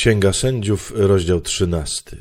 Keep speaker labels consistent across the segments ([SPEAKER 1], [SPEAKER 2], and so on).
[SPEAKER 1] Księga Sędziów, rozdział 13.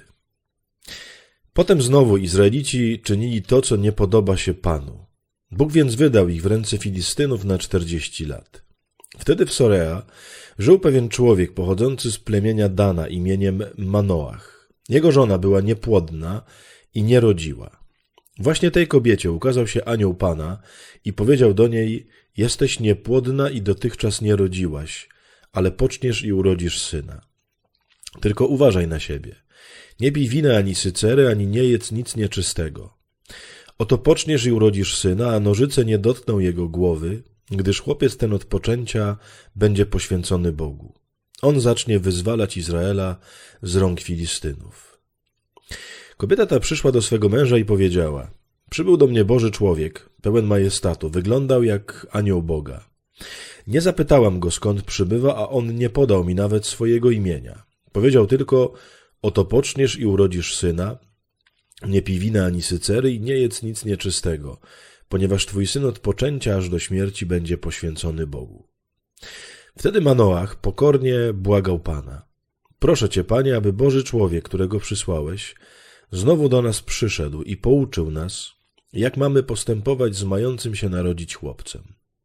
[SPEAKER 1] Potem znowu Izraelici czynili to, co nie podoba się Panu. Bóg więc wydał ich w ręce Filistynów na 40 lat. Wtedy w Sorea żył pewien człowiek pochodzący z plemienia Dana imieniem Manoach. Jego żona była niepłodna i nie rodziła. Właśnie tej kobiecie ukazał się anioł Pana i powiedział do niej: jesteś niepłodna i dotychczas nie rodziłaś, ale poczniesz i urodzisz syna. Tylko uważaj na siebie. Nie pij wina ani sycery, ani nie jedz nic nieczystego. Oto poczniesz i urodzisz syna, a nożyce nie dotkną jego głowy, gdyż chłopiec ten od poczęcia będzie poświęcony Bogu. On zacznie wyzwalać Izraela z rąk Filistynów. Kobieta ta przyszła do swego męża i powiedziała: przybył do mnie Boży człowiek, pełen majestatu, wyglądał jak anioł Boga. Nie zapytałam go, skąd przybywa, a on nie podał mi nawet swojego imienia. Powiedział tylko: oto poczniesz i urodzisz syna, nie pij wina ani sycery i nie jedz nic nieczystego, ponieważ twój syn od poczęcia aż do śmierci będzie poświęcony Bogu. Wtedy Manoach pokornie błagał Pana: proszę Cię, Panie, aby Boży człowiek, którego przysłałeś, znowu do nas przyszedł i pouczył nas, jak mamy postępować z mającym się narodzić chłopcem.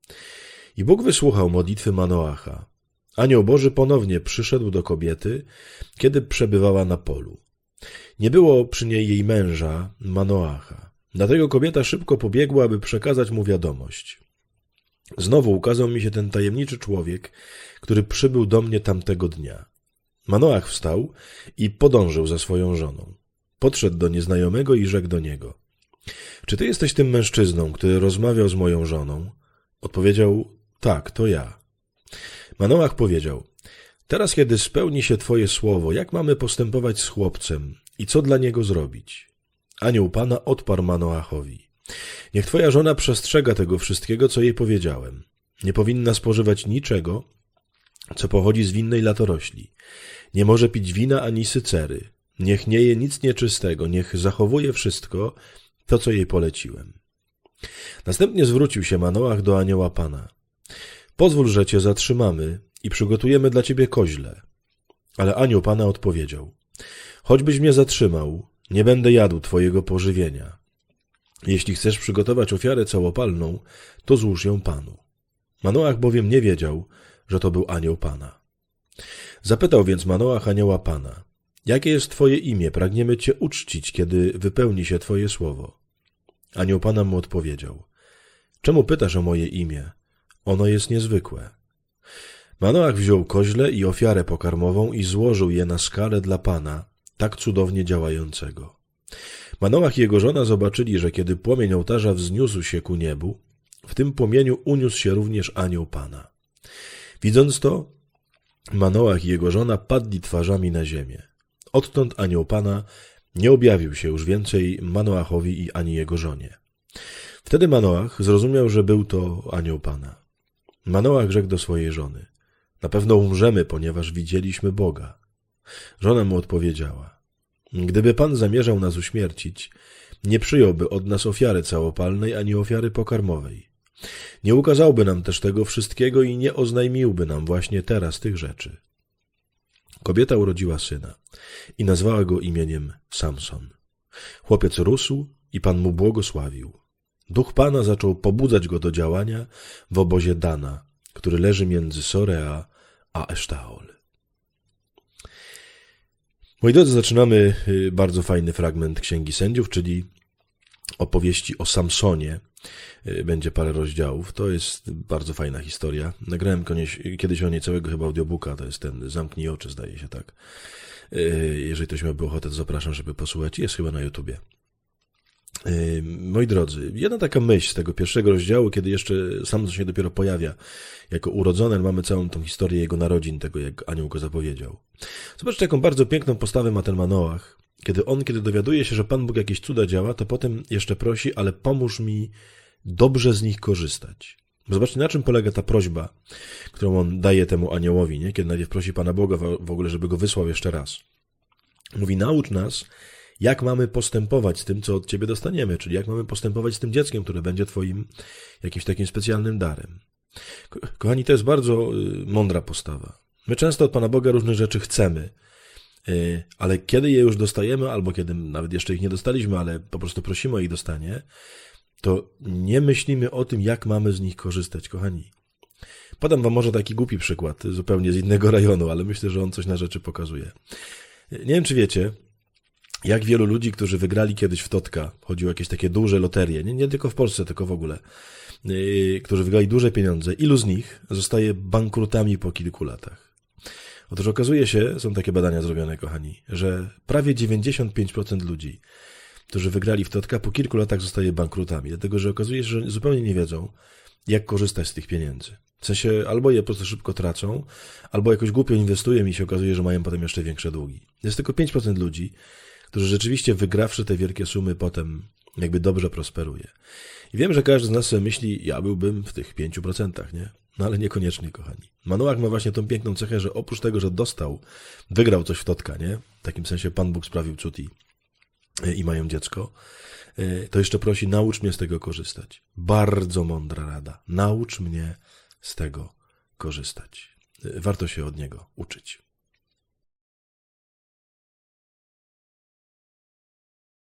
[SPEAKER 1] I Bóg wysłuchał modlitwy Manoacha. Anioł Boży ponownie przyszedł do kobiety, kiedy przebywała na polu. Nie było przy niej jej męża, Manoacha. Dlatego kobieta szybko pobiegła, aby przekazać mu wiadomość. Znowu ukazał mi się ten tajemniczy człowiek, który przybył do mnie tamtego dnia. Manoach wstał i podążył za swoją żoną. Podszedł do nieznajomego i rzekł do niego: czy ty jesteś tym mężczyzną, który rozmawiał z moją żoną? Odpowiedział: tak, to ja. Manoach powiedział: teraz, kiedy spełni się twoje słowo, jak mamy postępować z chłopcem i co dla niego zrobić? Anioł Pana odparł Manoachowi: niech twoja żona przestrzega tego wszystkiego, co jej powiedziałem. Nie powinna spożywać niczego, co pochodzi z winnej latorośli. Nie może pić wina ani sycery. Niech nie je nic nieczystego, niech zachowuje wszystko to, co jej poleciłem. Następnie zwrócił się Manoach do anioła Pana: pozwól, że cię zatrzymamy i przygotujemy dla ciebie koźle. Ale anioł Pana odpowiedział: choćbyś mnie zatrzymał, nie będę jadł twojego pożywienia. Jeśli chcesz przygotować ofiarę całopalną, to złóż ją Panu. Manoach bowiem nie wiedział, że to był anioł Pana. Zapytał więc Manoach anioła Pana: jakie jest twoje imię? Pragniemy cię uczcić, kiedy wypełni się twoje słowo. Anioł Pana mu odpowiedział: czemu pytasz o moje imię? Ono jest niezwykłe. Manoach wziął koźle i ofiarę pokarmową i złożył je na skalę dla Pana, tak cudownie działającego. Manoach i jego żona zobaczyli, że kiedy płomień ołtarza wzniósł się ku niebu, w tym płomieniu uniósł się również anioł Pana. Widząc to, Manoach i jego żona padli twarzami na ziemię. Odtąd anioł Pana nie objawił się już więcej Manoachowi i ani jego żonie. Wtedy Manoach zrozumiał, że był to anioł Pana. Manoach rzekł do swojej żony: na pewno umrzemy, ponieważ widzieliśmy Boga. Żona mu odpowiedziała: gdyby Pan zamierzał nas uśmiercić, nie przyjąłby od nas ofiary całopalnej ani ofiary pokarmowej. Nie ukazałby nam też tego wszystkiego i nie oznajmiłby nam właśnie teraz tych rzeczy. Kobieta urodziła syna i nazwała go imieniem Samson. Chłopiec rósł i Pan mu błogosławił. Duch Pana zaczął pobudzać go do działania w obozie Dana, który leży między Sorea a Esztaol. Moi drodzy, zaczynamy bardzo fajny fragment Księgi Sędziów, czyli opowieści o Samsonie. Będzie parę rozdziałów. To jest bardzo fajna historia. Nagrałem kiedyś o niej całego chyba audiobooka. To jest ten Zamknij oczy, zdaje się, tak. Jeżeli ktoś miałby ochotę, to zapraszam, żeby posłuchać. Jest chyba na YouTubie. Moi drodzy, jedna taka myśl z tego pierwszego rozdziału, kiedy jeszcze Samson się dopiero pojawia jako urodzony, mamy całą tą historię jego narodzin, tego jak anioł go zapowiedział. Zobaczcie, jaką bardzo piękną postawę ma ten Manoach. Kiedy dowiaduje się, że Pan Bóg jakieś cuda działa, to potem jeszcze prosi: ale pomóż mi dobrze z nich korzystać. Bo zobaczcie, na czym polega ta prośba, którą on daje temu aniołowi, nie? Kiedy najpierw prosi Pana Boga w ogóle, żeby go wysłał jeszcze raz. Mówi: naucz nas, jak mamy postępować z tym, co od Ciebie dostaniemy, czyli jak mamy postępować z tym dzieckiem, które będzie Twoim jakimś takim specjalnym darem. Kochani, to jest bardzo mądra postawa. My często od Pana Boga różne rzeczy chcemy, Ale kiedy je już dostajemy, albo kiedy nawet jeszcze ich nie dostaliśmy, ale po prostu prosimy o ich dostanie, to nie myślimy o tym, jak mamy z nich korzystać, kochani. Podam wam może taki głupi przykład, zupełnie z innego rejonu, ale myślę, że on coś na rzeczy pokazuje. Nie wiem, czy wiecie, jak wielu ludzi, którzy wygrali kiedyś w Totka, chodzi o jakieś takie duże loterie, nie tylko w Polsce, tylko w ogóle, którzy wygrali duże pieniądze, ilu z nich zostaje bankrutami po kilku latach? Otóż okazuje się, są takie badania zrobione, kochani, że prawie 95% ludzi, którzy wygrali w Totka, po kilku latach zostaje bankrutami, dlatego że okazuje się, że zupełnie nie wiedzą, jak korzystać z tych pieniędzy. W sensie albo je po prostu szybko tracą, albo jakoś głupio inwestują i się okazuje, że mają potem jeszcze większe długi. Jest tylko 5% ludzi, którzy rzeczywiście wygrawszy te wielkie sumy, potem jakby dobrze prosperuje. I wiem, że każdy z nas sobie myśli, ja byłbym w tych 5%, nie? No ale niekoniecznie, kochani. Manoach ma właśnie tą piękną cechę, że oprócz tego, że wygrał coś w Totka, nie? W takim sensie Pan Bóg sprawił cud i mają dziecko, to jeszcze prosi, naucz mnie z tego korzystać. Bardzo mądra rada. Naucz mnie z tego korzystać. Warto się od niego uczyć.